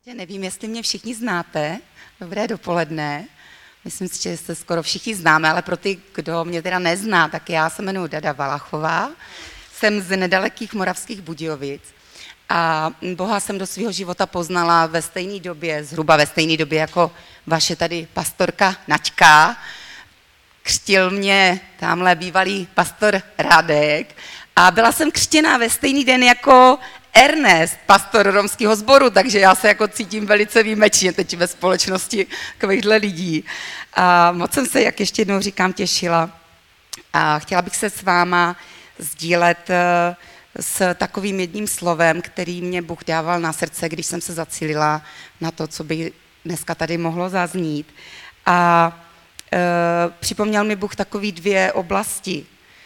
Já nevím, jestli mě všichni znáte. Dobré dopoledne. Myslím si, že se skoro všichni známe, ale pro ty, kdo mě teda nezná, tak já se jmenuji Dada Valachová. Jsem z nedalekých Moravských Budějovic a Boha jsem do svého života poznala ve stejné době, zhruba ve stejné době jako vaše tady pastorka Naďka. Křtil mě tamhle bývalý pastor Radek a byla jsem křtěná ve stejný den jako Ernest, pastor romského sboru, takže já se jako cítím velice výjimečně teď ve společnosti takovýchhle lidí. A moc jsem se, jak ještě jednou říkám, těšila a chtěla bych se s váma sdílet s takovým jedním slovem, který mě Bůh dával na srdce, když jsem se zacílila na to, co by dneska tady mohlo zaznít. A připomněl mi Bůh takový dvě oblasti.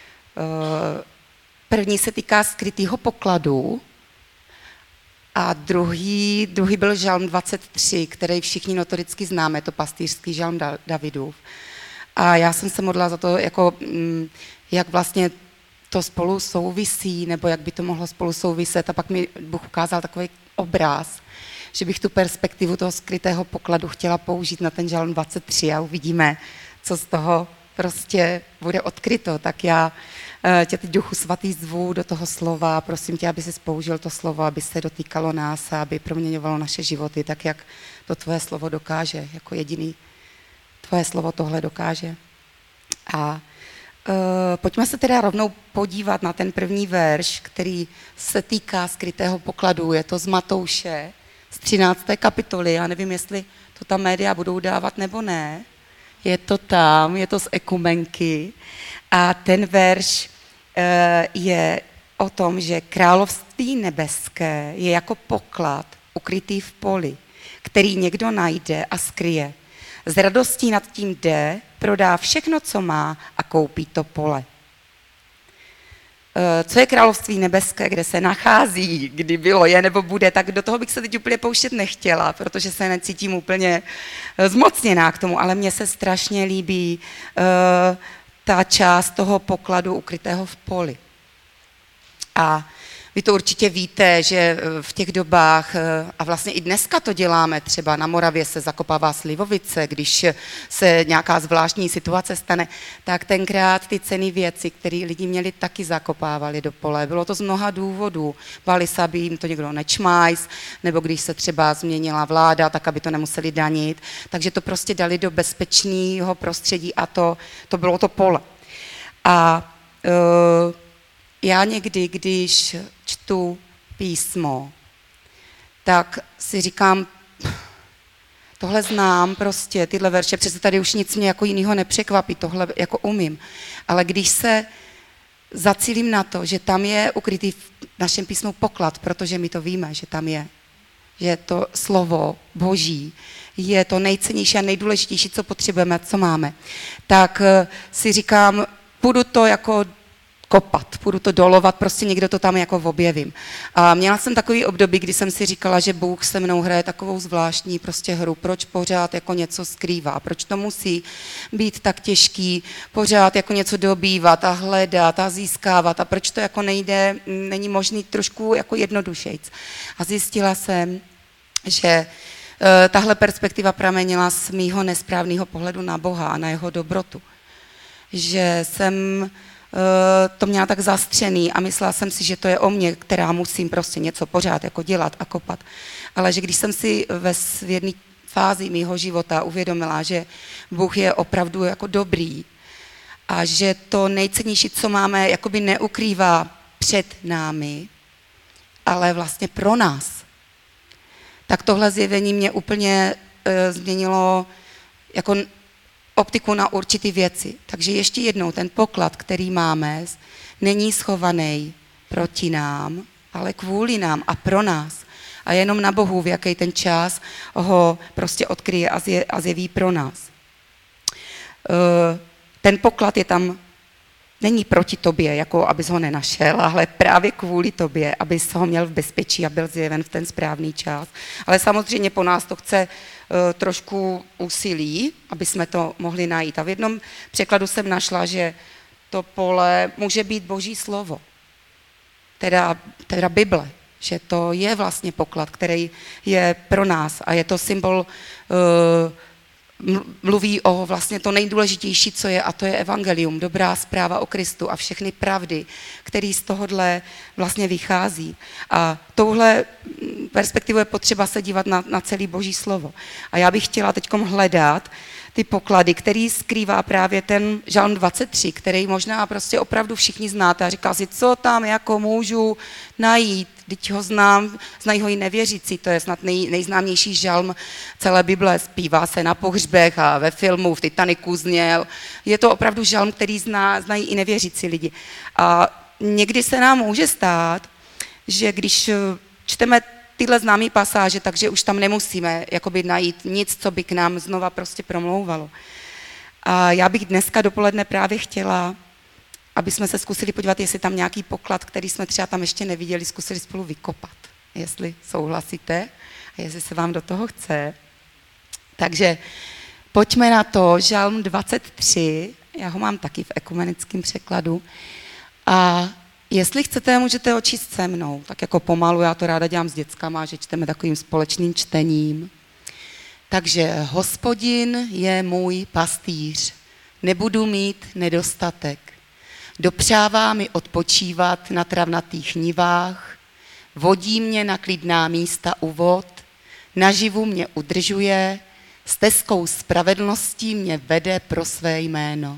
První se týká skrytého pokladu a druhý byl žalm 23, který všichni notoricky známe, to pastýřský žalm Davidův. A já jsem se modlila za to, jako, jak vlastně to spolu souvisí, nebo jak by to mohlo spolu souviset. A pak mi Bůh ukázal takový obraz, že bych tu perspektivu toho skrytého pokladu chtěla použít na ten žalm 23 a uvidíme, co z toho prostě bude odkryto. Tak já tě teď, Duchu Svatý, zvu do toho slova. Prosím tě, aby jsi použil to slovo, aby se dotýkalo nás a aby proměňovalo naše životy, tak jak to tvoje slovo dokáže. Jako jediný tvoje slovo tohle dokáže. A pojďme se teda rovnou podívat na ten první verš, který se týká skrytého pokladu. Je to z Matouše, z 13. kapitoly. Já nevím, jestli to tam média budou dávat nebo ne. Je to tam, je to z Ekumenky. A ten verš je o tom, že království nebeské je jako poklad ukrytý v poli, který někdo najde a skryje. S radostí nad tím jde, prodá všechno, co má a koupí to pole. Co je království nebeské, kde se nachází, kdy bylo, je nebo bude, tak do toho bych se teď úplně pouštět nechtěla, protože se necítím úplně zmocněná k tomu, ale mně se strašně líbí ta část toho pokladu ukrytého v poli. A vy to určitě víte, že v těch dobách, a vlastně i dneska to děláme, třeba na Moravě se zakopává slivovice, když se nějaká zvláštní situace stane, tak tenkrát ty cenné věci, které lidi měli, taky zakopávali do pole. Bylo to z mnoha důvodů. Báli se, aby jim to někdo nečmajs, nebo když se třeba změnila vláda, tak aby to nemuseli danit. Takže to prostě dali do bezpečného prostředí a to bylo to pole. A já někdy, když čtu písmo, tak si říkám, tohle znám prostě, tyhle verše, přece tady už nic mě jako jinýho nepřekvapí, tohle jako umím. Ale když se zacílím na to, že tam je ukrytý v našem písmu poklad, protože my to víme, že tam je, že to slovo Boží je to nejcennější a nejdůležitější, co potřebujeme, co máme, tak si říkám, budu to jako kopat, budu to dolovat, prostě někdo to tam jako objevím. A měla jsem takový období, kdy jsem si říkala, že Bůh se mnou hraje takovou zvláštní prostě hru, proč pořád jako něco skrývá, proč to musí být tak těžký, pořád jako něco dobývat a hledat a získávat a proč to jako nejde, není možný trošku jako jednodušejc. A zjistila jsem, že tahle perspektiva pramenila z mýho nesprávného pohledu na Boha a na jeho dobrotu. Že jsem to měla tak zastřený a myslela jsem si, že to je o mně, která musím prostě něco pořád jako dělat a kopat. Ale že když jsem si v jedné fázi mýho života uvědomila, že Bůh je opravdu jako dobrý a že to nejcennější, co máme, jakoby neukrývá před námi, ale vlastně pro nás, tak tohle zjevení mě úplně změnilo jako optiku na určitý věci. Takže ještě jednou, ten poklad, který máme, není schovaný proti nám, ale kvůli nám a pro nás. A jenom na Bohu, v jaký ten čas ho prostě odkryje a zjeví pro nás. Ten poklad je tam, není proti tobě, jako abys ho nenašel, ale právě kvůli tobě, abys ho měl v bezpečí a byl zjeven v ten správný čas. Ale samozřejmě po nás to chce trošku úsilí, aby jsme to mohli najít. A v jednom překladu jsem našla, že to pole může být Boží slovo, teda Bible. že to je vlastně poklad, který je pro nás a je to symbol, mluví o vlastně to nejdůležitější, co je, a to je evangelium, dobrá zpráva o Kristu a všechny pravdy, které z tohohle vlastně vychází. A touhle perspektivou je potřeba se dívat na celý Boží slovo. A já bych chtěla teď hledat ty poklady, který skrývá právě ten Žalm 23, který možná prostě opravdu všichni znáte a říká si, co tam jako můžu najít, teď ho znám, znají ho i nevěřící, to je snad nejznámější žalm celé Bible, zpívá se na pohřbech a ve filmu, v Titaniku zněl. Je to opravdu žalm, který znají i nevěřící lidi. A někdy se nám může stát, že když čteme tyhle známé pasáže, takže už tam nemusíme jakoby najít nic, co by k nám znova prostě promlouvalo. A já bych dneska dopoledne právě chtěla, aby jsme se zkusili podívat, jestli tam nějaký poklad, který jsme třeba tam ještě neviděli, zkusili spolu vykopat, jestli souhlasíte a jestli se vám do toho chce. Takže pojďme na to, Žalm 23, já ho mám taky v ekumenickém překladu a jestli chcete, můžete ho číst se mnou, tak jako pomalu, já to ráda dělám s dětskama, že čteme takovým společným čtením. Takže Hospodin je můj pastýř, nebudu mít nedostatek. Dopřává mi odpočívat na travnatých nivách, vodí mě na klidná místa u vod, naživu mě udržuje, stezkou spravedlností mě vede pro své jméno.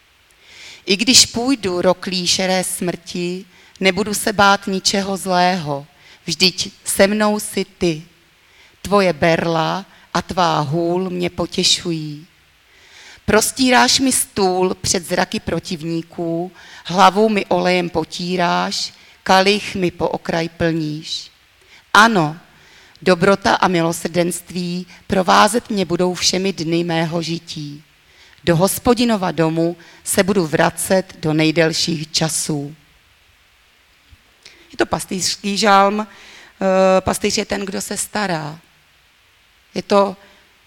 I když půjdu roklí šeré smrti, nebudu se bát ničeho zlého, vždyť se mnou jsi ty. Tvoje berla a tvá hůl mě potěšují. Prostíráš mi stůl před zraky protivníků, hlavu mi olejem potíráš, kalich mi po okraj plníš. Ano, dobrota a milosrdenství provázet mě budou všemi dny mého žití. Do Hospodinova domu se budu vracet do nejdelších časů. Je to pastýřský žalm, pastýř je ten, kdo se stará. Je to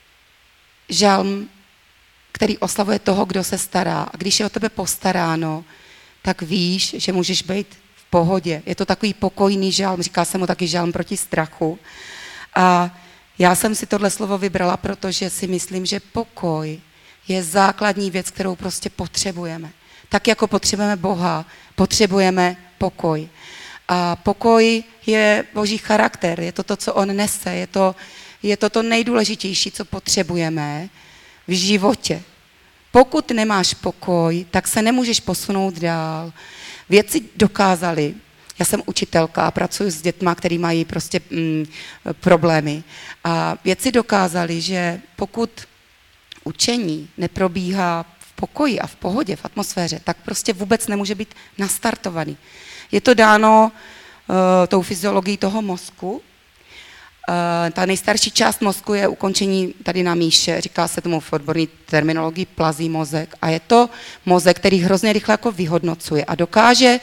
žalm, který oslavuje toho, kdo se stará. A když je o tebe postaráno, tak víš, že můžeš být v pohodě. Je to takový pokojný žalm, říká se mu taky žalm proti strachu. A já jsem si tohle slovo vybrala, protože si myslím, že pokoj je základní věc, kterou prostě potřebujeme. Tak jako potřebujeme Boha, potřebujeme pokoj. A pokoj je Boží charakter, je to, co on nese, je to nejdůležitější, co potřebujeme v životě. Pokud nemáš pokoj, tak se nemůžeš posunout dál. Vědci dokázali, já jsem učitelka a pracuji s dětma, který mají prostě problémy. A vědci dokázali, že pokud učení neprobíhá v pokoji a v pohodě, v atmosféře, tak prostě vůbec nemůže být nastartovaný. Je to dáno tou fyziologií toho mozku. Ta nejstarší část mozku je ukončení tady na míše, říká se tomu v odborné terminologii plazí mozek a je to mozek, který hrozně rychle jako vyhodnocuje a dokáže,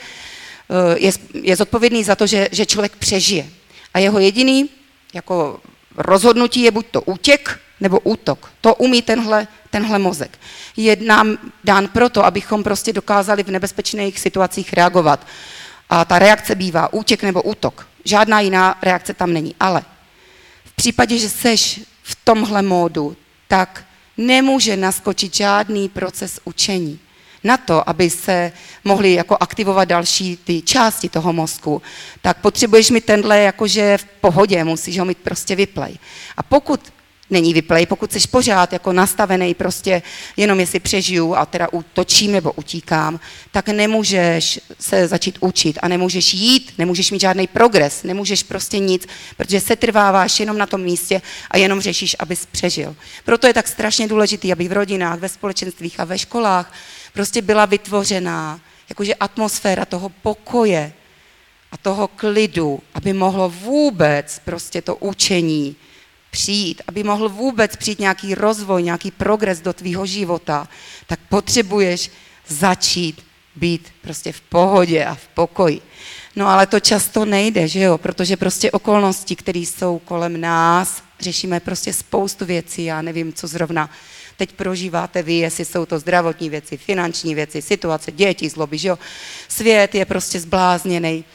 je zodpovědný za to, že člověk přežije. A jeho jediný jako rozhodnutí je buď to útěk, nebo útok. To umí tenhle mozek. Je nám dán proto, abychom prostě dokázali v nebezpečných situacích reagovat. A ta reakce bývá útěk nebo útok. Žádná jiná reakce tam není. Ale v případě, že seš v tomhle módu, tak nemůže naskočit žádný proces učení. Na to, aby se mohly jako aktivovat další ty části toho mozku, tak potřebuješ mít tenhle jakože v pohodě, musíš ho mít prostě vyplay. A pokud není vyplay, pokud jsi pořád jako nastavený prostě jenom jestli přežiju a teda útočím nebo utíkám, tak nemůžeš se začít učit a nemůžeš jít, nemůžeš mít žádný progres, nemůžeš prostě nic, protože se trváváš jenom na tom místě a jenom řešíš, abys přežil. Proto je tak strašně důležitý, aby v rodinách, ve společenstvích a ve školách prostě byla vytvořená jakože atmosféra toho pokoje a toho klidu, aby mohlo vůbec prostě to učení přijít, aby mohl vůbec přijít nějaký rozvoj, nějaký progres do tvýho života, tak potřebuješ začít být prostě v pohodě a v pokoji. No ale to často nejde, že jo, protože prostě okolnosti, které jsou kolem nás, řešíme prostě spoustu věcí, já nevím, co zrovna teď prožíváte vy, jestli jsou to zdravotní věci, finanční věci, situace, děti, zloby, že jo. Svět je prostě zblázněnej.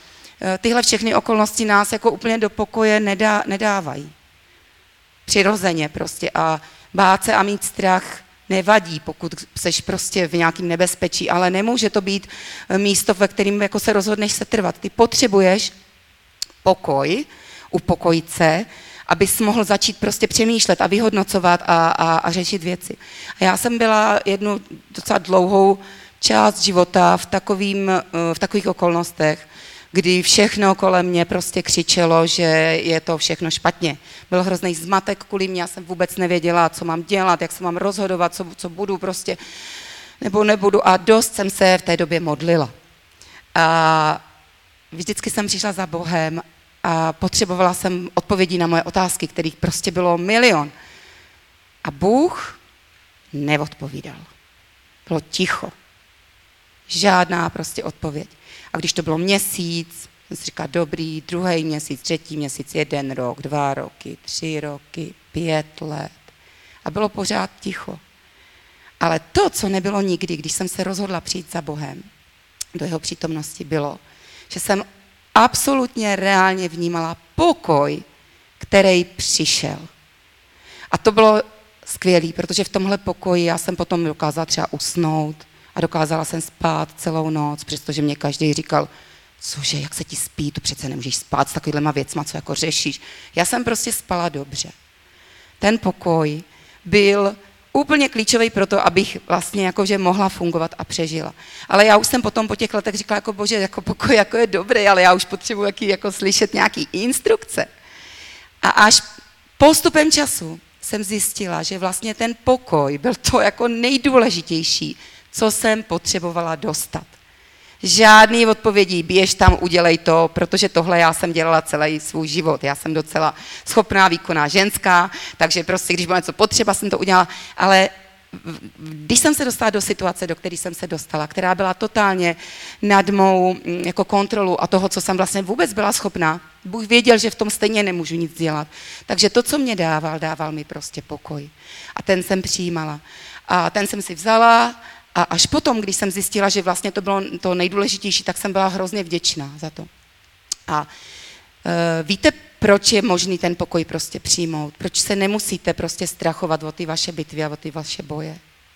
tyhle všechny okolnosti nás jako úplně do pokoje nedávají. Přirozeně prostě a bát se a mít strach nevadí, pokud seš prostě v nějakém nebezpečí, ale nemůže to být místo, ve kterém jako se rozhodneš setrvat. Ty potřebuješ pokoj, upokojit se, abys mohl začít prostě přemýšlet a vyhodnocovat a řešit věci. A já jsem byla jednu docela dlouhou část života v takových okolnostech, kdy všechno kolem mě prostě křičelo, že je to všechno špatně. Byl hrozný zmatek kvůli mě, já jsem vůbec nevěděla, co mám dělat, jak se mám rozhodovat, co budu prostě, nebo nebudu. A dost jsem se v té době modlila. A vždycky jsem přišla za Bohem a potřebovala jsem odpovědi na moje otázky, kterých prostě bylo milion. A Bůh neodpovídal. Bylo ticho. Žádná prostě odpověď. A když to bylo měsíc, jsem si říkala, dobrý, druhý měsíc, třetí měsíc, 1 rok, 2 roky, 3 roky, 5 let. A bylo pořád ticho. Ale to, co nebylo nikdy, když jsem se rozhodla přijít za Bohem, do jeho přítomnosti, bylo, že jsem absolutně reálně vnímala pokoj, který přišel. A to bylo skvělé, protože v tomhle pokoji já jsem potom dokázala třeba usnout a dokázala jsem spát celou noc, přestože mě každý říkal, cože, jak se ti spí, tu přece nemůžeš spát s takovýhlema věcma, co jako řešíš. Já jsem prostě spala dobře. Ten pokoj byl úplně klíčový pro to, abych vlastně jakože mohla fungovat a přežila. Ale já už jsem potom po těch letech říkala, jako bože, jako pokoj jako je dobrý, ale já už potřebuji jako slyšet nějaký instrukce. A až postupem času jsem zjistila, že vlastně ten pokoj byl to jako nejdůležitější, co jsem potřebovala dostat. Žádný odpovědí, běž tam, udělej to, protože tohle já jsem dělala celý svůj život. Já jsem docela schopná, výkonná ženská, takže prostě, když bylo něco potřeba, jsem to udělala. Ale když jsem se dostala do situace, do které jsem se dostala, která byla totálně nad mou jako kontrolu a toho, co jsem vlastně vůbec byla schopná, Bůh věděl, že v tom stejně nemůžu nic dělat. Takže to, co mě dával mi prostě pokoj. A ten jsem přijímala. A ten jsem si vzala. A až potom, když jsem zjistila, že vlastně to bylo to nejdůležitější, tak jsem byla hrozně vděčná za to. A víte, proč je možný ten pokoj prostě přijmout? Proč se nemusíte prostě strachovat o ty vaše bitvy a o ty vaše boje?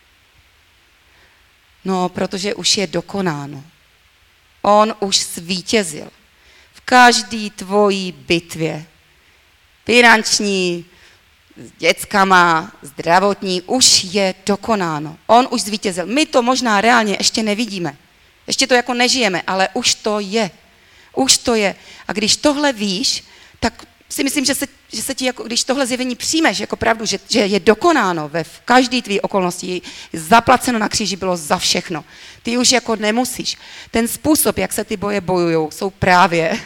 No, protože už je dokonáno. On už zvítězil. V každý tvojí bitvě, finanční, s dětskama, zdravotní, už je dokonáno. On už zvítězil. My to možná reálně ještě nevidíme. Ještě to jako nežijeme, ale už to je. Už to je. A když tohle víš, tak si myslím, že se ti, jako, když tohle zjevení přijmeš jako pravdu, že je dokonáno v každé tvý okolnosti, zaplaceno na kříži bylo za všechno. Ty už jako nemusíš. Ten způsob, jak se ty boje bojujou, jsou právě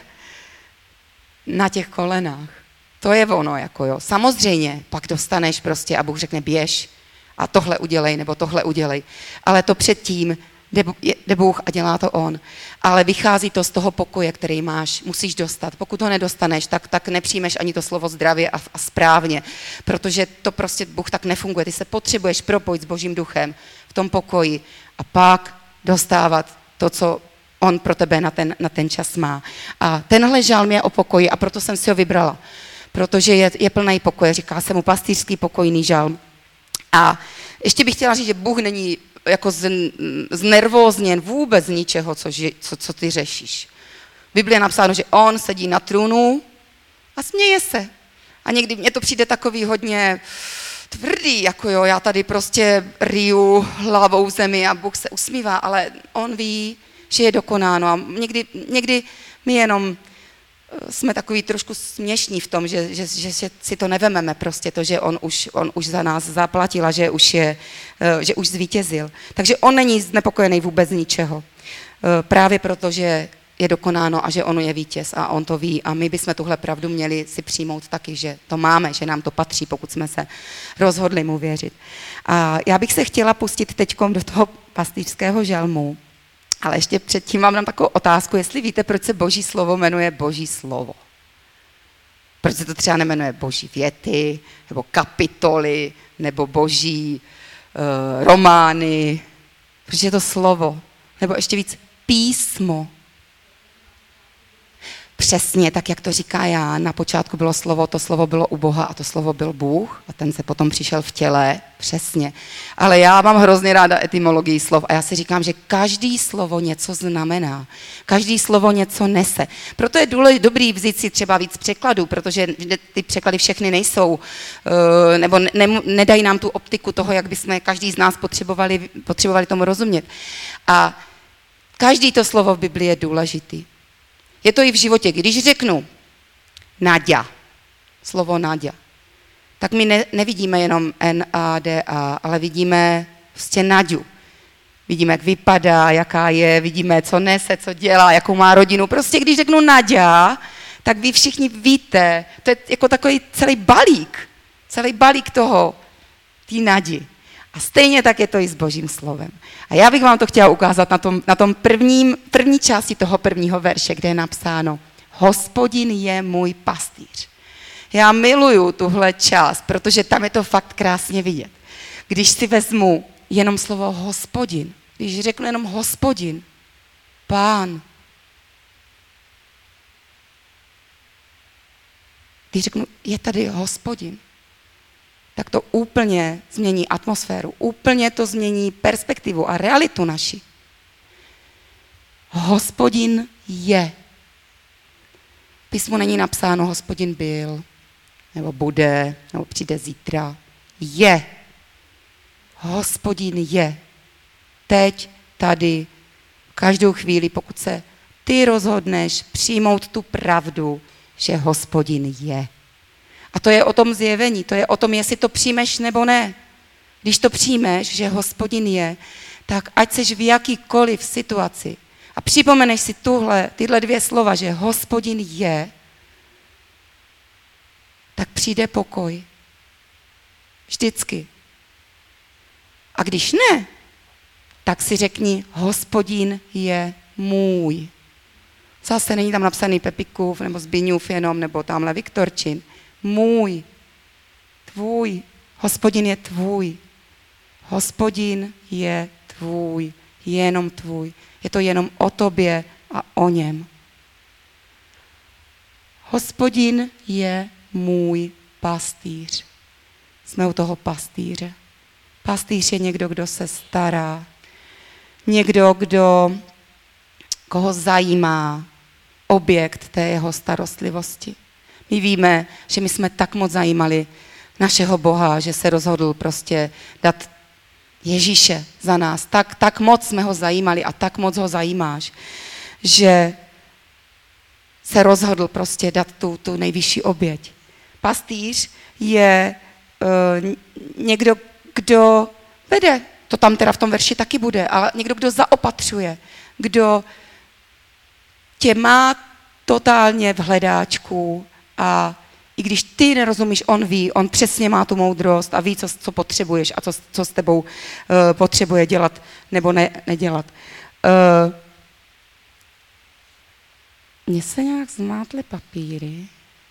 na těch kolenách. To je ono, jako jo. Samozřejmě, pak dostaneš prostě a Bůh řekne běž a tohle udělej nebo tohle udělej. Ale to předtím jde Bůh a dělá to on. Ale vychází to z toho pokoje, který máš, musíš dostat. Pokud ho nedostaneš, tak nepřijmeš ani to slovo zdravě a správně, protože to prostě Bůh tak nefunguje. Ty se potřebuješ propojit s Božím duchem v tom pokoji a pak dostávat to, co on pro tebe na ten čas má. A tenhle žalm je o pokoji a proto jsem si ho vybrala. Protože je plný pokoje, říká se mu pastýřský pokojný žalm. A ještě bych chtěla říct, že Bůh není jako znervózněn vůbec z ničeho, co ty řešíš. V Biblii je napsáno, že on sedí na trůnu a směje se. A někdy mně to přijde takový hodně tvrdý, jako jo, já tady prostě riju hlavou v zemi a Bůh se usmívá, ale on ví, že je dokonáno. A někdy my jenom jsme takový trošku směšní v tom, že si to nevememe prostě to, že on už za nás zaplatil a že už zvítězil. Takže on není znepokojený vůbec z ničeho. Právě proto, že je dokonáno a že on je vítěz a on to ví. A my bychom tuhle pravdu měli si přijmout taky, že to máme, že nám to patří, pokud jsme se rozhodli mu věřit. A já bych se chtěla pustit teďkom do toho pastýřského žalmu. Ale ještě předtím vám dám takovou otázku, jestli víte, proč se Boží slovo jmenuje Boží slovo. Proč se to třeba nemenuje Boží věty, nebo kapitoly, nebo Boží romány. Proč je to slovo? Nebo ještě víc písmo. přesně tak, jak to říká Jan. Na počátku bylo slovo, to slovo bylo u Boha a to slovo byl Bůh a ten se potom přišel v těle, přesně. Ale já mám hrozně ráda etymologii slov a já si říkám, že každý slovo něco znamená. Každý slovo něco nese. Proto je dobrý vzít si třeba víc překladů, protože ty překlady všechny nejsou, nebo nedají nám tu optiku toho, jak bychom každý z nás potřebovali tomu rozumět. A každý to slovo v Biblii je důležitý. Je to i v životě. Když řeknu Naďa, slovo Naďa, tak my nevidíme jenom N-A-D-A, ale vidíme prostě Naďu. Vidíme, jak vypadá, jaká je, vidíme, co nese, co dělá, jakou má rodinu. Prostě když řeknu Naďa, tak vy všichni víte, to je jako takový celý balík toho, té Nadi. A stejně tak je to i s Božím slovem. A já bych vám to chtěla ukázat na tom první části toho prvního verše, kde je napsáno Hospodin je můj pastýř. Já miluju tuhle část, protože tam je to fakt krásně vidět. Když si vezmu jenom slovo Hospodin, když řeknu jenom Hospodin, Pán, když řeknu, je tady Hospodin, tak to úplně změní atmosféru, úplně to změní perspektivu a realitu naši. Hospodin je. V písmu není napsáno Hospodin byl, nebo bude, nebo přijde zítra. Je. Hospodin je. Teď, tady, každou chvíli, pokud se ty rozhodneš přijmout tu pravdu, že Hospodin je. A to je o tom zjevení, to je o tom, jestli to přijmeš nebo ne. Když to přijmeš, že Hospodin je, tak ať seš v jakýkoliv situaci a připomeneš si tyhle dvě slova, že Hospodin je, tak přijde pokoj. Vždycky. A když ne, tak si řekni, Hospodin je můj. Zase není tam napsaný Pepikův nebo Zbyňův jenom, nebo tamhle Viktorčin. Můj, tvůj, Hospodin je tvůj. Hospodin je tvůj, jenom tvůj. Je to jenom o tobě a o něm. Hospodin je můj pastýř. Jsme u toho pastýře. Pastýř je někdo, kdo se stará. Někdo, koho zajímá objekt té jeho starostlivosti. My víme, že my jsme tak moc zajímali našeho Boha, že se rozhodl prostě dát Ježíše za nás. Tak moc jsme ho zajímali a tak moc ho zajímáš, že se rozhodl prostě dát tu nejvyšší oběť. Pastýř je někdo, kdo vede, to tam teda v tom verši taky bude, ale někdo, kdo zaopatřuje, kdo tě má totálně v hledáčku a i když ty nerozumíš, on ví, on přesně má tu moudrost a ví, co potřebuješ a co s tebou potřebuje dělat nebo nedělat. Mně se nějak zmátly papíry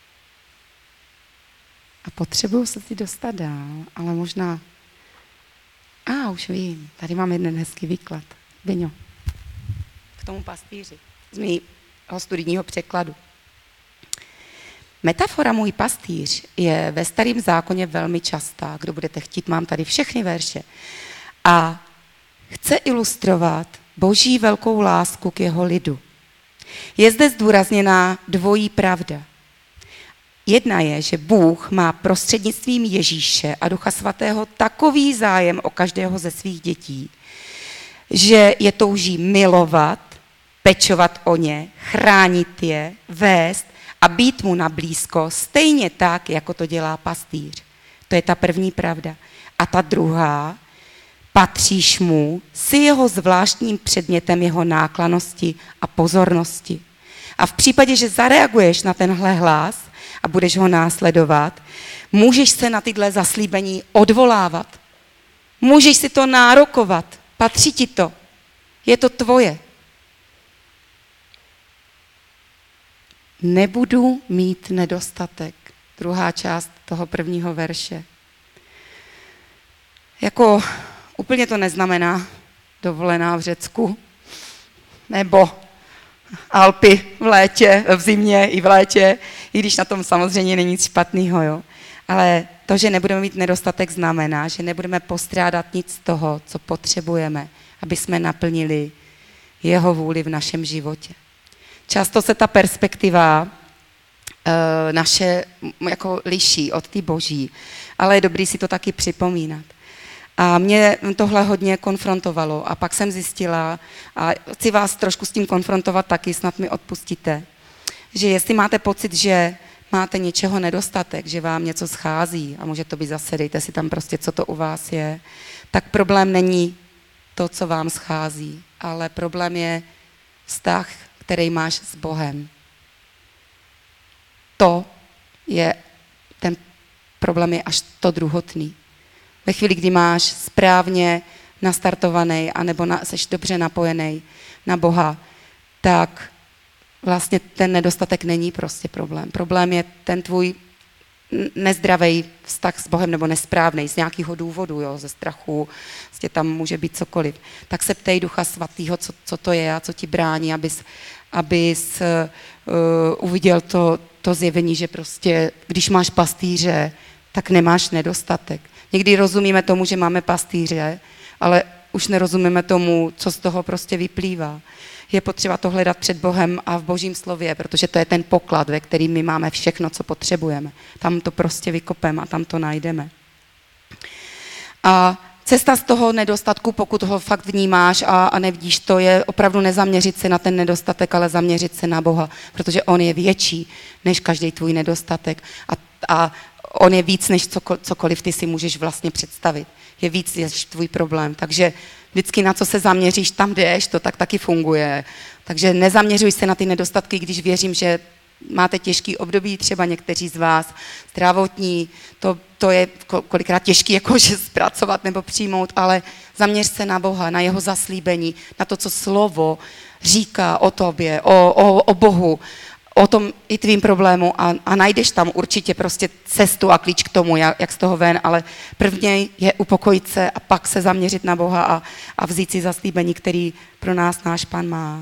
a potřebuju se si dostat dál, ale možná... už vím, tady mám jeden hezký výklad. Beňo, k tomu pastýři z mého studijního překladu. Metafora můj pastýř je ve Starém zákoně velmi častá. Kdo budete chtít, mám tady všechny verše. A chce ilustrovat Boží velkou lásku k jeho lidu. Je zde zdůrazněná dvojí pravda. Jedna je, že Bůh má prostřednictvím Ježíše a Ducha Svatého takový zájem o každého ze svých dětí, že je touží milovat, pečovat o ně, chránit je, vést a být mu na blízko stejně tak, jako to dělá pastýř. To je ta první pravda. A ta druhá, patříš mu, jsi jeho zvláštním předmětem jeho náklanosti a pozornosti. A v případě, že zareaguješ na tenhle hlas a budeš ho následovat, můžeš se na tyhle zaslíbení odvolávat. Můžeš si to nárokovat. Patří ti to. Je to tvoje. Nebudu mít nedostatek. Druhá část toho prvního verše. Jako úplně to neznamená dovolená v Řecku, nebo Alpy v létě, v zimě i v létě, i když na tom samozřejmě není nic špatného, jo. Ale to, že nebudeme mít nedostatek, znamená, že nebudeme postrádat nic z toho, co potřebujeme, aby jsme naplnili jeho vůli v našem životě. Často se ta perspektiva naše jako liší od té boží, ale je dobrý si to taky připomínat. A mě tohle hodně konfrontovalo a pak jsem zjistila, a chci vás trošku s tím konfrontovat taky, snad mi odpustíte, že jestli máte pocit, že máte něčeho nedostatek, že vám něco schází a může to být zase, dejte si tam prostě, co to u vás je, tak problém není to, co vám schází, ale problém je vztah, který máš s Bohem. To je, ten problém je až to druhotný. Ve chvíli, kdy máš správně nastartovaný, anebo seš dobře napojený na Boha, tak vlastně ten nedostatek není prostě problém. Problém je ten tvůj nezdravý vztah s Bohem nebo nesprávnej z nějakého důvodu, jo, ze strachu, vlastně tam může být cokoliv. Tak se ptej Ducha Svatého, co to je a co ti brání, abys uviděl to zjevení, že prostě, když máš pastýře, tak nemáš nedostatek. Někdy rozumíme tomu, že máme pastýře, ale už nerozumíme tomu, co z toho prostě vyplývá. Je potřeba to hledat před Bohem a v Božím slově, protože to je ten poklad, ve kterým my máme všechno, co potřebujeme. Tam to prostě vykopeme a tam to najdeme. A cesta z toho nedostatku, pokud ho fakt vnímáš a nevidíš to, je opravdu nezaměřit se na ten nedostatek, ale zaměřit se na Boha, protože on je větší než každý tvůj nedostatek a on je víc, než cokoliv ty si můžeš vlastně představit. Je víc než tvůj problém. Takže vždycky na co se zaměříš, tam jdeš, to tak taky funguje. Takže nezaměřuj se na ty nedostatky, když věřím, že máte těžký období, třeba někteří z vás, zdravotní, to je kolikrát těžký jakože zpracovat nebo přijmout, ale zaměř se na Boha, na jeho zaslíbení, na to, co slovo říká o tobě, o Bohu, o tom i tvým problému a najdeš tam určitě prostě cestu a klíč k tomu, jak z toho ven, ale prvně je upokojit se a pak se zaměřit na Boha a vzít si zaslíbení, který pro nás náš Pán má.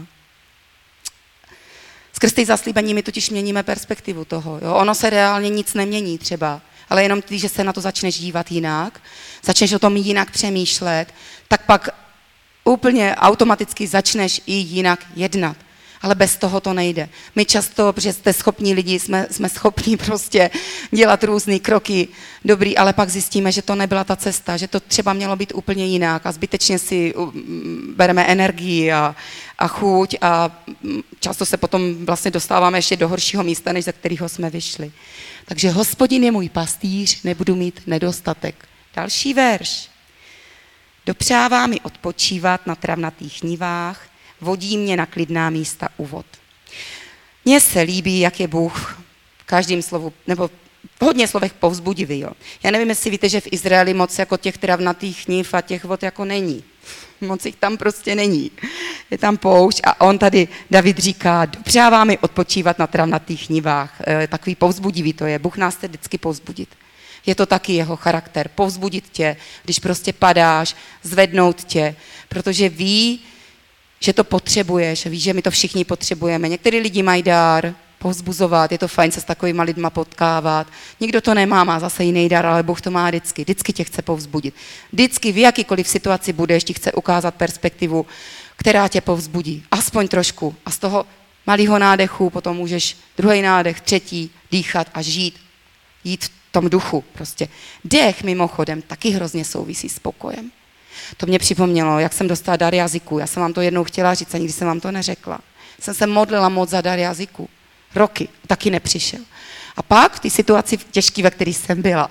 Skrz ty zaslíbení my totiž měníme perspektivu toho. Jo? Ono se reálně nic nemění třeba, ale jenom když se na to začneš dívat jinak, začneš o tom jinak přemýšlet, tak pak úplně automaticky začneš i jinak jednat. Ale bez toho to nejde. My často, protože jste schopní lidi, jsme schopní prostě dělat různé kroky dobrý, ale pak zjistíme, že to nebyla ta cesta, že to třeba mělo být úplně jinak a zbytečně si bereme energii a chuť a často se potom vlastně dostáváme ještě do horšího místa, než ze kterého jsme vyšli. Takže Hospodin je můj pastýř, nebudu mít nedostatek. Další verš. Dopřává mi odpočívat na travnatých nivách, vodí mě na klidná místa u vod. Mně se líbí, jak je Bůh v každém slovu, nebo v hodně slovech povzbudivý. Jo. Já nevím, jestli víte, že v Izraeli moc jako těch travnatých niv a těch vod jako není. Moc jich tam prostě není. Je tam poušť a on tady, David říká, dopřává mi odpočívat na travnatých nivách. Takový povzbudivý to je. Bůh nás chce vždycky povzbudit. Je to taky jeho charakter. Povzbudit tě, když prostě padáš, zvednout tě, protože ví, že to potřebuješ, víš, že my to všichni potřebujeme. Některý lidi mají dar povzbuzovat, je to fajn se s takovýma lidma potkávat. Někdo to nemá, má zase jiný dar, ale Bůh to má vždycky. Vždycky tě chce povzbudit. Vždycky v jakýkoliv situaci budeš, ti chce ukázat perspektivu, která tě povzbudí. Aspoň trošku. A z toho malého nádechu potom můžeš druhý nádech, třetí, dýchat a žít. Jít v tom duchu prostě. Dech mimochodem taky hrozně souvisí s pokojem. To mě připomnělo, jak jsem dostala dar jazyku. Já jsem vám to jednou chtěla říct a nikdy jsem vám to neřekla. Jsem se modlila moc za dar jazyku. Roky. Taky nepřišel. A pak v té situaci těžké, ve které jsem byla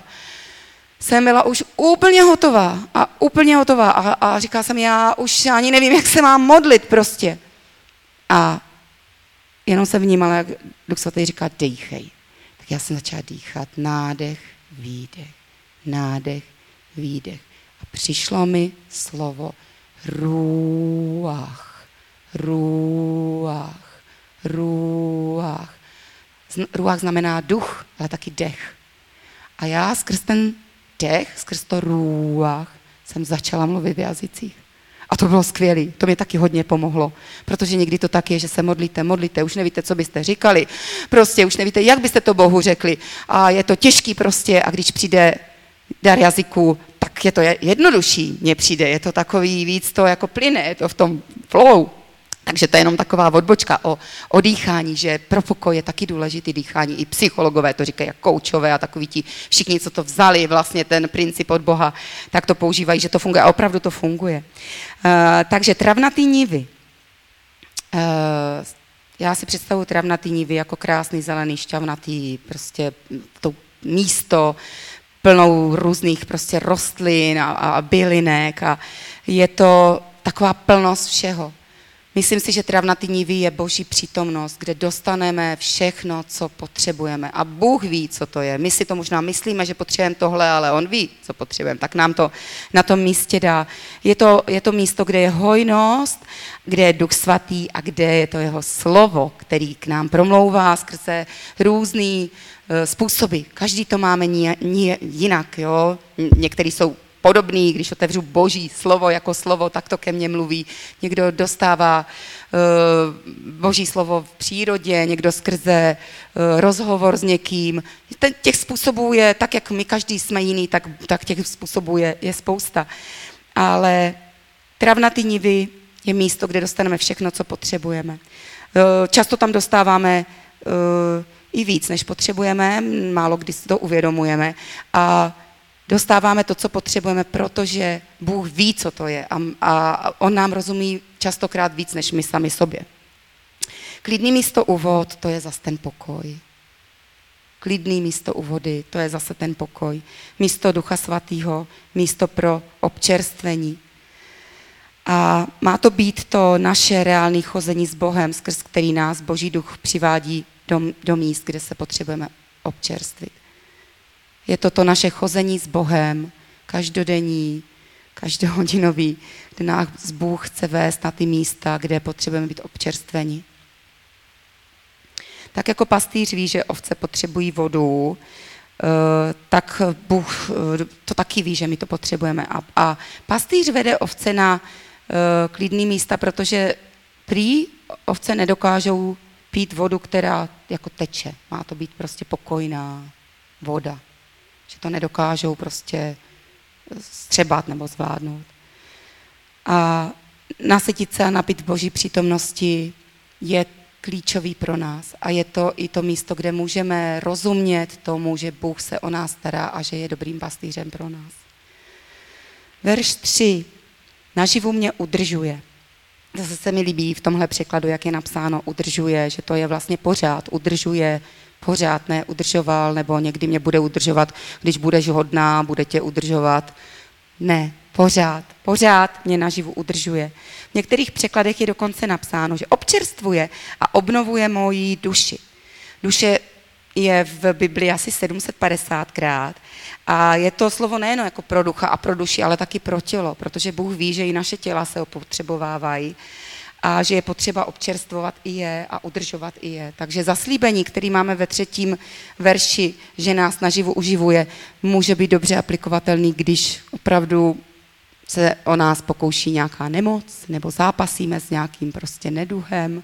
už úplně hotová a říkala jsem, já už ani nevím, jak se mám modlit prostě. A jenom jsem vnímala, jak Duch Svatý říká, dýchej. Tak já jsem začala dýchat. Nádech, výdech. Nádech, výdech. A přišlo mi slovo ruach, ruach, ruach. Ruach znamená duch, ale taky dech. A já skrz ten dech, skrz to ruach, jsem začala mluvit v jazycích. A to bylo skvělé, to mě taky hodně pomohlo, protože někdy to tak je, že se modlíte, už nevíte, co byste říkali, prostě už nevíte, jak byste to Bohu řekli a je to těžký prostě a když přijde dar jazyku, tak je to jednodušší, mně přijde, je to takový víc to jako plyne, je to v tom flow. Takže to je jenom taková odbočka o dýchání, že pro pokoj je taky důležitý dýchání. I psychologové to říkají, jak koučové a takoví ti všichni, co to vzali, vlastně ten princip od Boha, tak to používají, že to funguje a opravdu to funguje. Takže travnatý nivy. Já si představuji travnatý nivy jako krásný, zelený, šťavnatý, prostě to místo plnou různých prostě rostlin a bylinek a je to taková plnost všeho. Myslím si, že travnatý nivy je Boží přítomnost, kde dostaneme všechno, co potřebujeme. A Bůh ví, co to je. My si to možná myslíme, že potřebujeme tohle, ale on ví, co potřebujeme. Tak nám to na tom místě dá. Je to místo, kde je hojnost, kde je Duch Svatý a kde je to jeho slovo, který k nám promlouvá skrze různý způsoby. Každý to máme jinak. Jo? Některý jsou podobný, když otevřu Boží slovo jako slovo, tak to ke mně mluví. Někdo dostává Boží slovo v přírodě, někdo skrze rozhovor s někým. Těch způsobů je, tak jak my každý jsme jiný, tak těch způsobů je spousta. Ale travnatý nivy je místo, kde dostaneme všechno, co potřebujeme. Často tam dostáváme i víc, než potřebujeme, málo kdy si to uvědomujeme a dostáváme to, co potřebujeme, protože Bůh ví, co to je a on nám rozumí častokrát víc, než my sami sobě. Klidný místo u vod, to je zase ten pokoj. Klidný místo u vody, to je zase ten pokoj. Místo Ducha Svatého, místo pro občerstvení. A má to být to naše reálné chození s Bohem, skrz který nás Boží duch přivádí do míst, kde se potřebujeme občerstvit. Je to naše chození s Bohem, každodenní, každohodinový, kde nás Bůh chce vést na ty místa, kde potřebujeme být občerstveni. Tak jako pastýř ví, že ovce potřebují vodu, tak Bůh to taky ví, že my to potřebujeme. A pastýř vede ovce na klidný místa, protože prý ovce nedokážou pít vodu, která jako teče. Má to být prostě pokojná voda. Že to nedokážou prostě střebat nebo zvládnout. A nasytit se a napít v Boží přítomnosti je klíčový pro nás. A je to i to místo, kde můžeme rozumět tomu, že Bůh se o nás stará a že je dobrým pastýřem pro nás. Verš 3. Naživu mě udržuje. Zase se mi líbí v tomhle překladu, jak je napsáno udržuje, že to je vlastně pořád, udržuje pořád, ne udržoval, nebo někdy mě bude udržovat, když budeš hodná, bude tě udržovat. Ne, pořád mě naživu udržuje. V některých překladech je dokonce napsáno, že občerstvuje a obnovuje moji duši. Duše je v Biblii asi 750krát a je to slovo nejen jako pro ducha a pro duši, ale taky pro tělo, protože Bůh ví, že i naše těla se opotřebovávají a že je potřeba občerstvovat i je a udržovat i je. Takže zaslíbení, který máme ve 3. verši, že nás naživu uživuje, může být dobře aplikovatelný, když opravdu se o nás pokouší nějaká nemoc nebo zápasíme s nějakým prostě neduhem,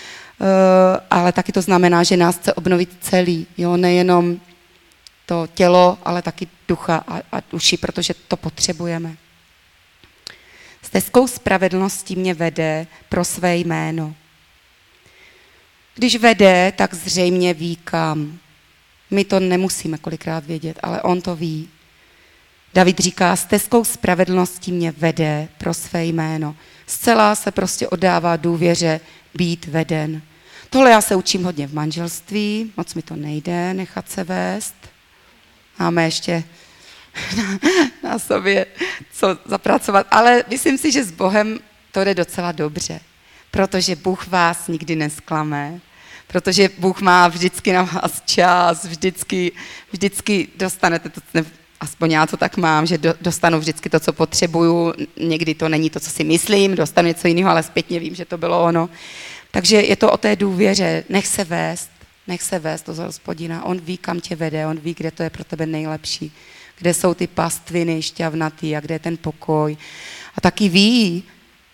ale taky to znamená, že nás chce obnovit celý, jo? Nejenom to tělo, ale taky ducha a duši, protože to potřebujeme. Stezkou spravedlnosti mě vede pro své jméno. Když vede, tak zřejmě ví kam. My to nemusíme kolikrát vědět, ale on to ví. David říká, stezkou spravedlnosti mě vede pro své jméno. Zcela se prostě oddává důvěře být veden. Tohle já se učím hodně v manželství, moc mi to nejde nechat se vést. Máme ještě na sobě co zapracovat, ale myslím si, že s Bohem to jde docela dobře, protože Bůh vás nikdy nesklame, protože Bůh má vždycky na vás čas, vždycky dostanete to, aspoň já to tak mám, že dostanu vždycky to, co potřebuju, někdy to není to, co si myslím, dostanu něco jiného, ale zpětně vím, že to bylo ono. Takže je to o té důvěře, nech se vést to z Hospodina, on ví, kam tě vede, on ví, kde to je pro tebe nejlepší, kde jsou ty pastviny šťavnatý a kde je ten pokoj. A taky ví,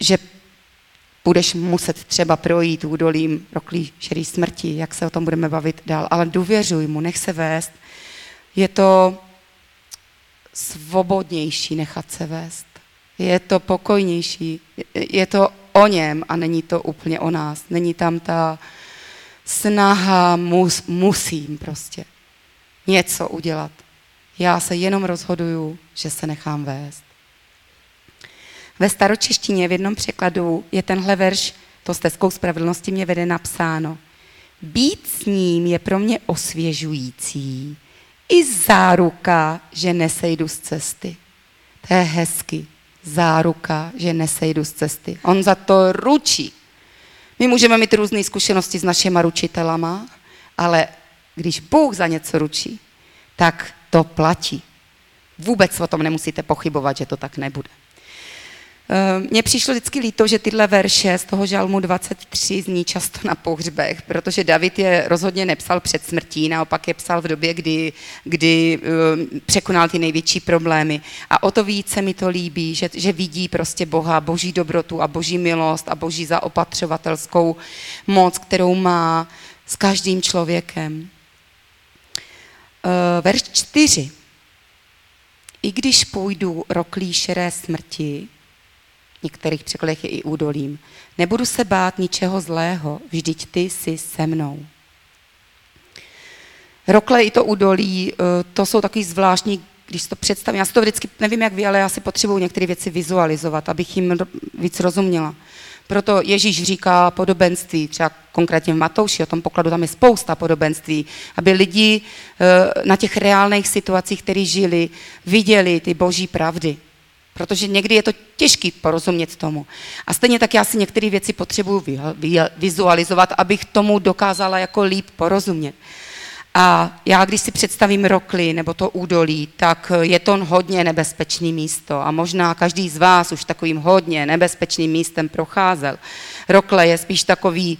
že budeš muset třeba projít údolím roklí šedé smrti, jak se o tom budeme bavit dál, ale důvěřuj mu, nech se vést. Je to svobodnější nechat se vést. Je to pokojnější, je to o něm a není to úplně o nás. Není tam ta snaha, musím prostě něco udělat. Já se jenom rozhoduju, že se nechám vést. Ve staročeštině v jednom překladu je tenhle verš, to stezkou spravedlnosti mě vede napsáno. Být s ním je pro mě osvěžující i záruka, že nesejdu z cesty. To je hezky. Záruka, že nesejdu z cesty. On za to ručí. My můžeme mít různé zkušenosti s našimi ručitelama, ale když Bůh za něco ručí, tak to platí. Vůbec o tom nemusíte pochybovat, že to tak nebude. Mně přišlo vždycky líto, že tyhle verše z toho žalmu 23 zní často na pohřbech, protože David je rozhodně nepsal před smrtí, naopak je psal v době, kdy překonal ty největší problémy. A o to více mi to líbí, že vidí prostě Boha, boží dobrotu a boží milost a boží zaopatřovatelskou moc, kterou má s každým člověkem. Verš 4. I když půjdu roklí šeré smrti, v některých překladech je i údolím, nebudu se bát ničeho zlého, vždyť ty jsi se mnou. Rokle i to údolí, to jsou takový zvláštní, když to představím, já si to vždycky, nevím jak vy, ale já si potřebuji některé věci vizualizovat, abych jim víc rozuměla. Proto Ježíš říká podobenství, třeba konkrétně v Matouši, o tom pokladu tam je spousta podobenství, aby lidi na těch reálných situacích, které žili, viděli ty boží pravdy. Protože někdy je to těžké porozumět tomu. A stejně tak já si některé věci potřebuji vizualizovat, abych tomu dokázala jako líp porozumět. A já, když si představím rokli nebo to údolí, tak je to hodně nebezpečný místo a možná každý z vás už takovým hodně nebezpečným místem procházel. Rokle je spíš takový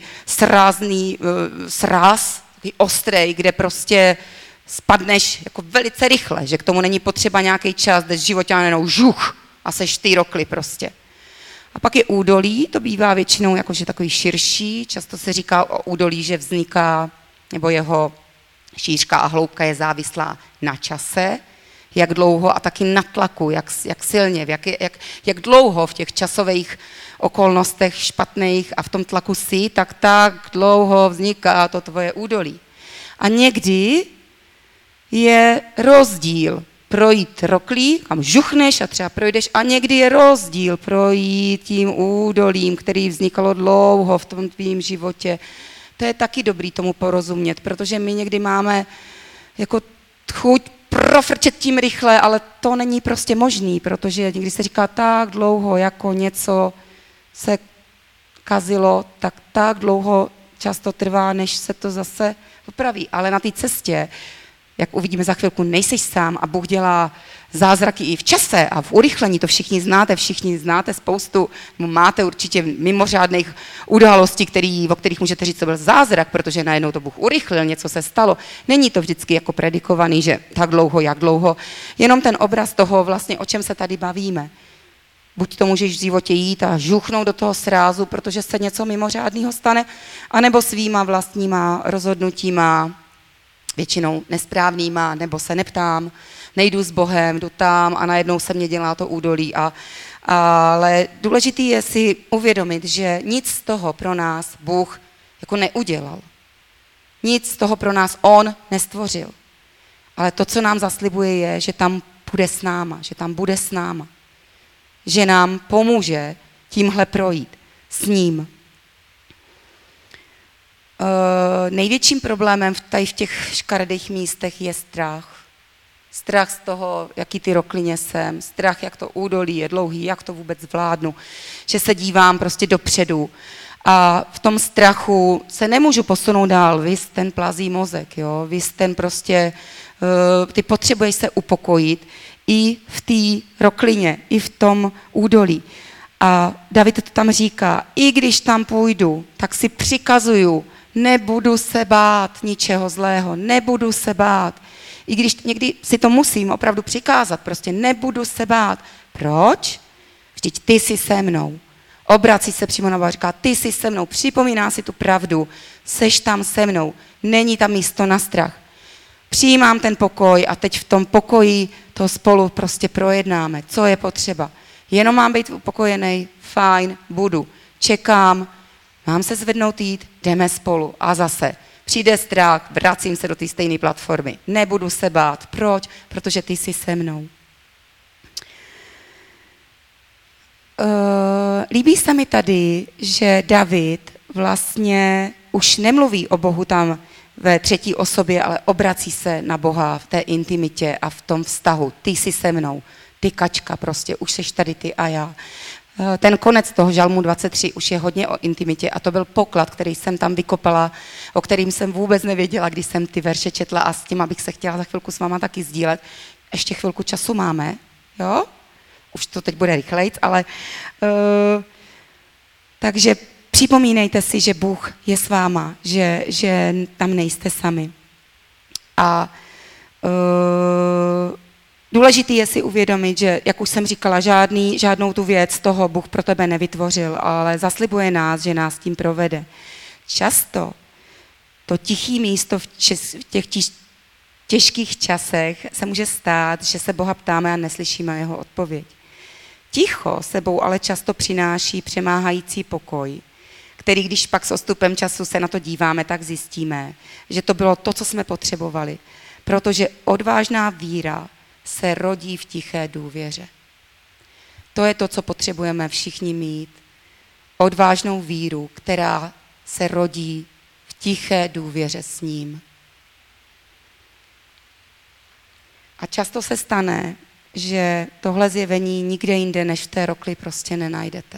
sráz, takový ostrej, kde prostě spadneš jako velice rychle, že k tomu není potřeba nějaký čas, jdeš živoťánenou žuch a seš ty rokli prostě. A pak je údolí, to bývá většinou jakože takový širší, často se říká o údolí, že vzniká, nebo jeho šířka a hloubka je závislá na čase, jak dlouho a taky na tlaku, jak silně, jak dlouho v těch časových okolnostech špatných a v tom tlaku si, tak dlouho vzniká to tvoje údolí. A někdy je rozdíl projít roklí, kam žuchneš a třeba projdeš, a někdy je rozdíl projít tím údolím, který vznikalo dlouho v tom tvým životě. To je taky dobrý tomu porozumět, protože my někdy máme jako chuť profrčet tím rychle, ale to není prostě možný, protože někdy se říká tak dlouho, jako něco se kazilo, tak dlouho často trvá, než se to zase opraví. Ale na té cestě, jak uvidíme za chvilku, nejseš sám a Bůh dělá zázraky i v čase a v urychlení, to všichni znáte spoustu, máte určitě mimořádných událostí, o kterých můžete říct, co byl zázrak, protože najednou to Bůh urychlil, něco se stalo. Není to vždycky jako predikovaný, že tak dlouho, jak dlouho, jenom ten obraz toho vlastně, o čem se tady bavíme. Buď to můžeš v životě jít a žuchnout do toho srázu, protože se něco mimořádného stane, anebo svýma vlastníma rozhodnutíma, většinou nesprávnýma, nebo se neptám, nejdu s Bohem, jdu tam a najednou se mě dělá to údolí. Ale důležitý je si uvědomit, že nic z toho pro nás Bůh jako neudělal. Nic z toho pro nás On nestvořil. Ale to, co nám zaslibuje, je, že tam bude s náma, že tam bude s náma. Že nám pomůže tímhle projít s ním. Největším problémem tady v těch škaredých místech je strach. Strach z toho, jaký ty roklině jsem, strach, jak to údolí je dlouhý, jak to vůbec zvládnu, že se dívám prostě dopředu. A v tom strachu se nemůžu posunout dál, vys ten plazí mozek, jo? Vys ten prostě, ty potřebuješ se upokojit i v té roklině, i v tom údolí. A David to tam říká, i když tam půjdu, tak si přikazuju, nebudu se bát ničeho zlého, nebudu se bát. I když někdy si to musím opravdu přikázat, prostě nebudu se bát. Proč? Vždyť ty jsi se mnou. Obrací se přímo na Boha a říká, ty jsi se mnou, připomíná si tu pravdu, seš tam se mnou, není tam místo na strach. Přijímám ten pokoj a teď v tom pokoji to spolu prostě projednáme, co je potřeba. Jenom mám být upokojený, fajn, budu. Čekám, mám se zvednout jít, jdeme spolu. A zase přijde strach, vracím se do té stejné platformy. Nebudu se bát. Proč? Protože ty jsi se mnou. Líbí se mi tady, že David vlastně už nemluví o Bohu tam ve třetí osobě, ale obrací se na Boha v té intimitě a v tom vztahu. Ty jsi se mnou, ty kačka prostě, už seš tady ty a já. Ten konec toho žalmu 23 už je hodně o intimitě a to byl poklad, který jsem tam vykopala, o kterým jsem vůbec nevěděla, když jsem ty verše četla a s tím, abych se chtěla za chvilku s váma taky sdílet. Ještě chvilku času máme, jo? Už to teď bude rychlejc, ale takže připomínejte si, že Bůh je s váma, že tam nejste sami. A důležitý je si uvědomit, že, jak už jsem říkala, žádnou tu věc toho Bůh pro tebe nevytvořil, ale zaslibuje nás, že nás tím provede. Často to tichý místo v těch těžkých časech se může stát, že se Boha ptáme a neslyšíme jeho odpověď. Ticho sebou ale často přináší přemáhající pokoj, který když pak s odstupem času se na to díváme, tak zjistíme, že to bylo to, co jsme potřebovali. Protože odvážná víra se rodí v tiché důvěře. To je to, co potřebujeme všichni mít. Odvážnou víru, která se rodí v tiché důvěře s ním. A často se stane, že tohle zjevení nikde jinde než v té rokli prostě nenajdete.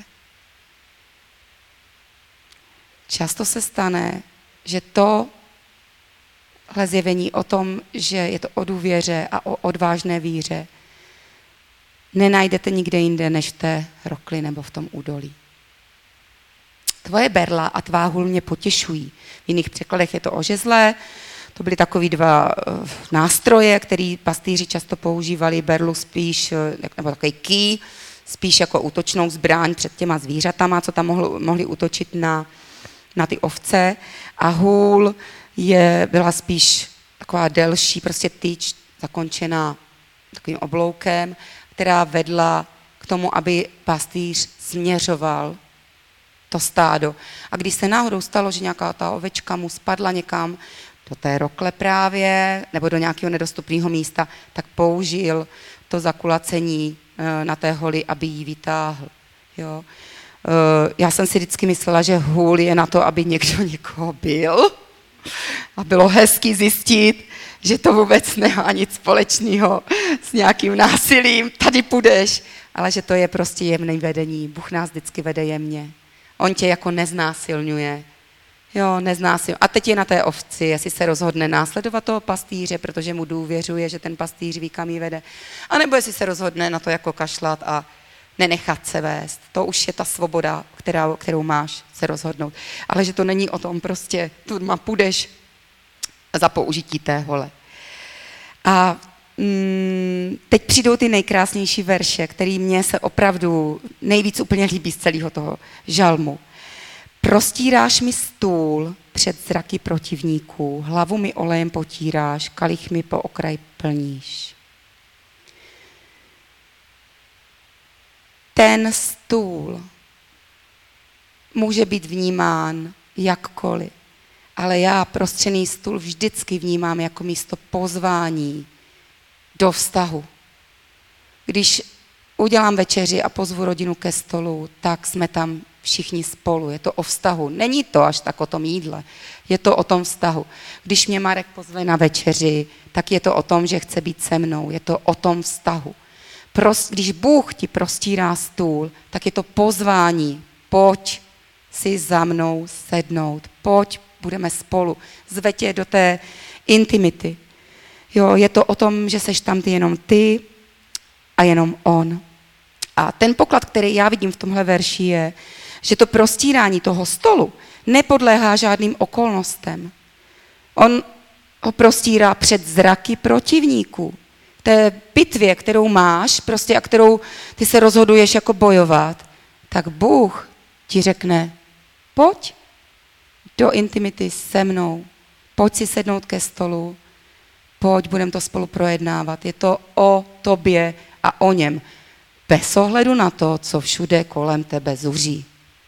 Často se stane, že tohle zjevení o tom, že je to o důvěře a o odvážné víře, nenajdete nikde jinde než v té rokli nebo v tom údolí. Tvoje berla a tvá hůl mě potěšují. V jiných překladech je to o žezle. To byly takový dva nástroje, který pastýři často používali, berlu spíš, nebo takový ký, spíš jako útočnou zbraň před těma zvířatama, co tam mohli útočit na ty ovce. A hůl byla spíš taková delší, prostě tyč, zakončená takovým obloukem, která vedla k tomu, aby pastýř směřoval to stádo. A když se náhodou stalo, že nějaká ta ovečka mu spadla někam do té rokle právě, nebo do nějakého nedostupného místa, tak použil to zakulacení na té holi, aby ji vytáhl. Jo. Já jsem si vždycky myslela, že hůl je na to, aby někdo někoho bil. A bylo hezky zjistit, že to vůbec nemá nic společného s nějakým násilím, tady půjdeš, ale že to je prostě jemné vedení. Bůh nás vždycky vede jemně. On tě jako neznásilňuje. Jo, neznásilňuje. A teď je na té ovci, jestli se rozhodne následovat toho pastýře, protože mu důvěřuje, že ten pastýř ví, kam jí vede. A nebo jestli se rozhodne na to jako kašlat a nenechat se vést. To už je ta svoboda, kterou máš se rozhodnout. Ale že to není o tom prostě, tu půjdeš za použití té hole. A teď přijdou ty nejkrásnější verše, který mně se opravdu nejvíc úplně líbí z celého toho žalmu. Prostíráš mi stůl před zraky protivníků, hlavu mi olejem potíráš, kalich mi po okraj plníš. Ten stůl může být vnímán jakkoliv, ale já prostřený stůl vždycky vnímám jako místo pozvání do vztahu. Když udělám večeři a pozvu rodinu ke stolu, tak jsme tam všichni spolu. Je to o vztahu. Není to až tak o tom jídle. Je to o tom vztahu. Když mě Marek pozve na večeři, tak je to o tom, že chce být se mnou. Je to o tom vztahu. Když Bůh ti prostírá stůl, tak je to pozvání. Pojď si za mnou sednout. Pojď, budeme spolu. Zve tě do té intimity. Jo, je to o tom, že seš tam jenom ty a jenom on. A ten poklad, který já vidím v tomhle verši, je, že to prostírání toho stolu nepodléhá žádným okolnostem. On ho prostírá před zraky protivníků. V té bitvě, kterou máš, prostě a kterou ty se rozhoduješ jako bojovat, tak Bůh ti řekne, pojď do intimity se mnou, pojď si sednout ke stolu, pojď, budeme to spolu projednávat. Je to o tobě a o něm. Bez ohledu na to, co všude kolem tebe zuří.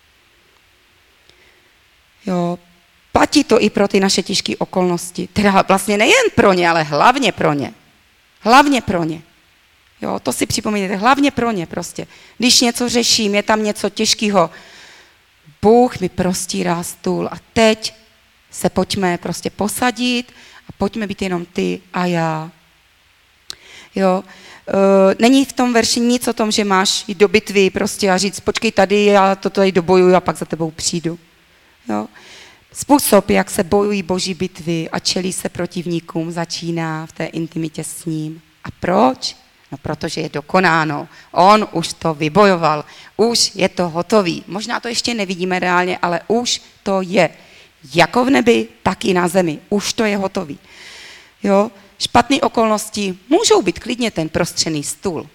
Jo, platí to i pro ty naše těžké okolnosti. Teda vlastně nejen pro ně, ale hlavně pro ně. Hlavně pro ně. Jo, to si připomínejte, hlavně pro ně prostě. Když něco řeším, je tam něco těžkého, Bůh mi prostírá stůl a teď se pojďme prostě posadit a pojďme být jenom ty a já. Jo, není v tom verši nic o tom, že máš jít do bitvy prostě a říct, počkej tady, já to tady dobojuju a pak za tebou přijdu. Jo. Způsob, jak se bojují boží bitvy a čelí se protivníkům, začíná v té intimitě s ním. A proč? No, protože je dokonáno. On už to vybojoval. Už je to hotový. Možná to ještě nevidíme reálně, ale už to je. Jako v nebi, tak i na zemi. Už to je hotový. Jo? Špatné okolnosti můžou být klidně ten prostřený stůl.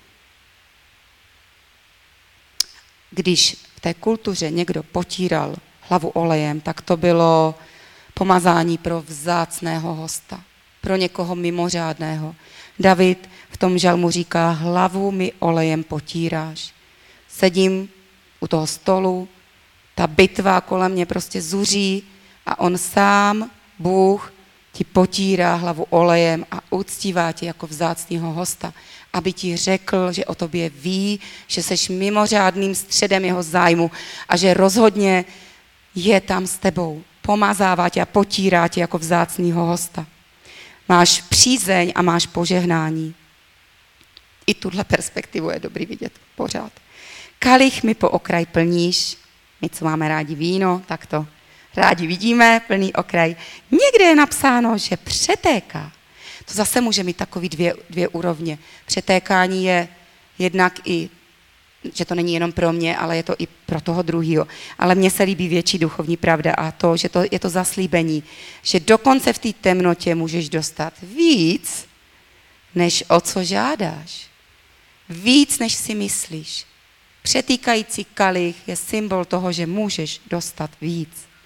Když v té kultuře někdo potíral hlavu olejem, tak to bylo pomazání pro vzácného hosta, pro někoho mimořádného. David v tom žalmu říká, hlavu mi olejem potíráš. Sedím u toho stolu, ta bitva kolem mě prostě zuří a on sám, Bůh, ti potírá hlavu olejem a uctívá tě jako vzácného hosta, aby ti řekl, že o tobě ví, že seš mimořádným středem jeho zájmu a že rozhodně je tam s tebou. Pomazává tě a potírá tě jako vzácného hosta. Máš přízeň a máš požehnání. I tuhle perspektivu je dobrý vidět pořád. Kalich mi po okraj plníš, my, co máme rádi víno, tak to rádi vidíme, plný okraj. Někde je napsáno, že přetéká. To zase může mít takový dvě úrovně. Přetékání je jednak i, že to není jenom pro mě, ale je to i pro toho druhýho. Ale mně se líbí větší duchovní pravda a to, že to je to zaslíbení, že dokonce v té temnotě můžeš dostat víc, než o co žádáš. Víc, než si myslíš. Přetýkající kalich je symbol toho, že můžeš dostat víc.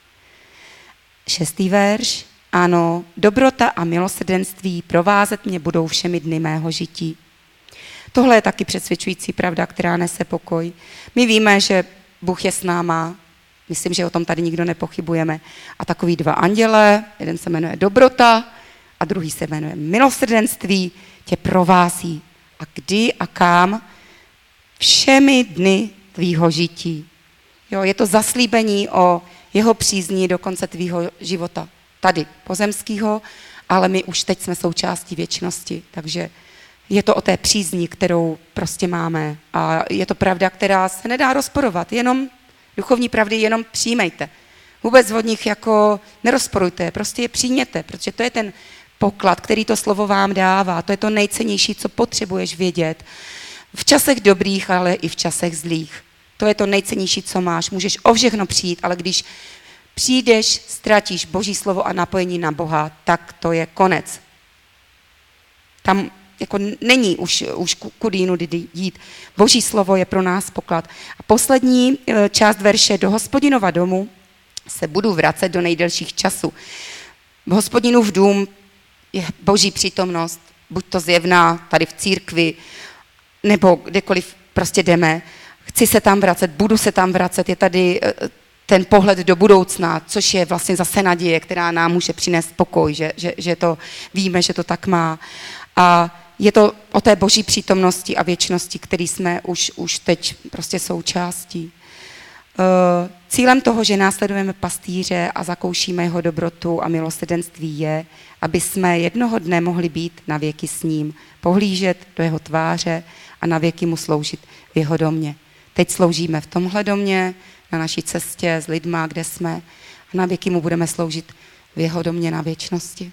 6. verš. Ano, dobrota a milosrdenství provázet mě budou všemi dny mého žití. Tohle je taky přesvědčující pravda, která nese pokoj. My víme, že Bůh je s náma, myslím, že o tom tady nikdo nepochybujeme. A takový 2 anděle, jeden se jmenuje dobrota a druhý se jmenuje milosrdenství, tě provází. A kdy a kam? Všemi dny tvýho žití. Jo, je to zaslíbení o jeho přízní do konce tvýho života. Tady pozemského, ale my už teď jsme součástí věčnosti, takže je to o té přízni, kterou prostě máme a je to pravda, která se nedá rozporovat, jenom duchovní pravdy jenom přijmejte. Vůbec od nich jako nerozporujte, prostě je přijměte, protože to je ten poklad, který to slovo vám dává, to je to nejcennější, co potřebuješ vědět. V časech dobrých, ale i v časech zlých. To je to nejcennější, co máš. Můžeš o všechno přijít, ale když přijdeš, ztratíš Boží slovo a napojení na Boha, tak to je konec. Tam jako není už kudy jinudy jít. Boží slovo je pro nás poklad. A poslední část verše, do Hospodinova domu se budu vracet do nejdelších časů. V Hospodinův dům je Boží přítomnost, buď to zjevná tady v církvi, nebo kdekoliv prostě jdeme. Chci se tam vracet, budu se tam vracet, je tady ten pohled do budoucna, což je vlastně zase naděje, která nám může přinést pokoj, že to víme, že to tak má. A je to o té Boží přítomnosti a věčnosti, který jsme už teď prostě součástí. Cílem toho, že následujeme pastýře a zakoušíme jeho dobrotu a milosrdenství je, aby jsme jednoho dne mohli být na věky s ním, pohlížet do jeho tváře a na věky mu sloužit v jeho domě. Teď sloužíme v tomhle domě, na naší cestě s lidma, kde jsme, a na věky mu budeme sloužit v jeho domě na věčnosti.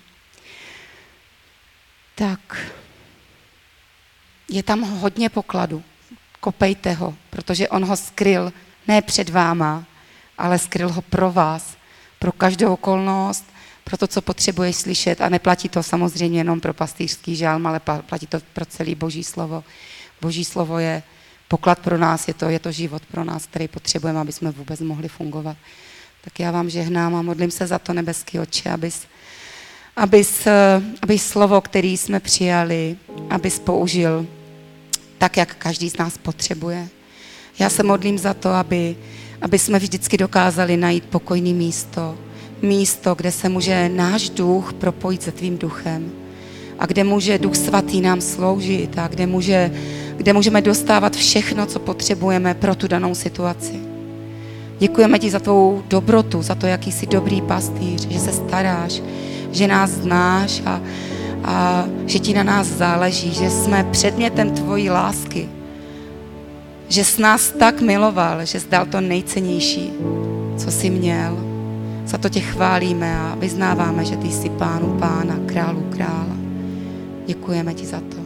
Tak, je tam hodně pokladu. Kopejte ho, protože on ho skryl ne před váma, ale skryl ho pro vás, pro každou okolnost, pro to, co potřebuješ slyšet. A neplatí to samozřejmě jenom pro pastýřský žalm, ale platí to pro celý Boží slovo. Boží slovo je poklad pro nás, je to život pro nás, který potřebujeme, aby jsme vůbec mohli fungovat. Tak já vám žehnám a modlím se za to, nebeský Otče, aby slovo, který jsme přijali, abys použil tak, jak každý z nás potřebuje. Já se modlím za to, aby jsme vždycky dokázali najít pokojné místo, kde se může náš duch propojit se tvým duchem a kde může Duch Svatý nám sloužit a kde můžeme dostávat všechno, co potřebujeme pro tu danou situaci. Děkujeme ti za tvou dobrotu, za to, jaký jsi dobrý pastýř, že se staráš, že nás znáš a že ti na nás záleží, že jsme předmětem tvojí lásky, že jsi nás tak miloval, že jsi dal to nejcennější, co jsi měl. Za to tě chválíme a vyznáváme, že ty jsi Pánu Pána, Králu Krála. Děkujeme ti za to.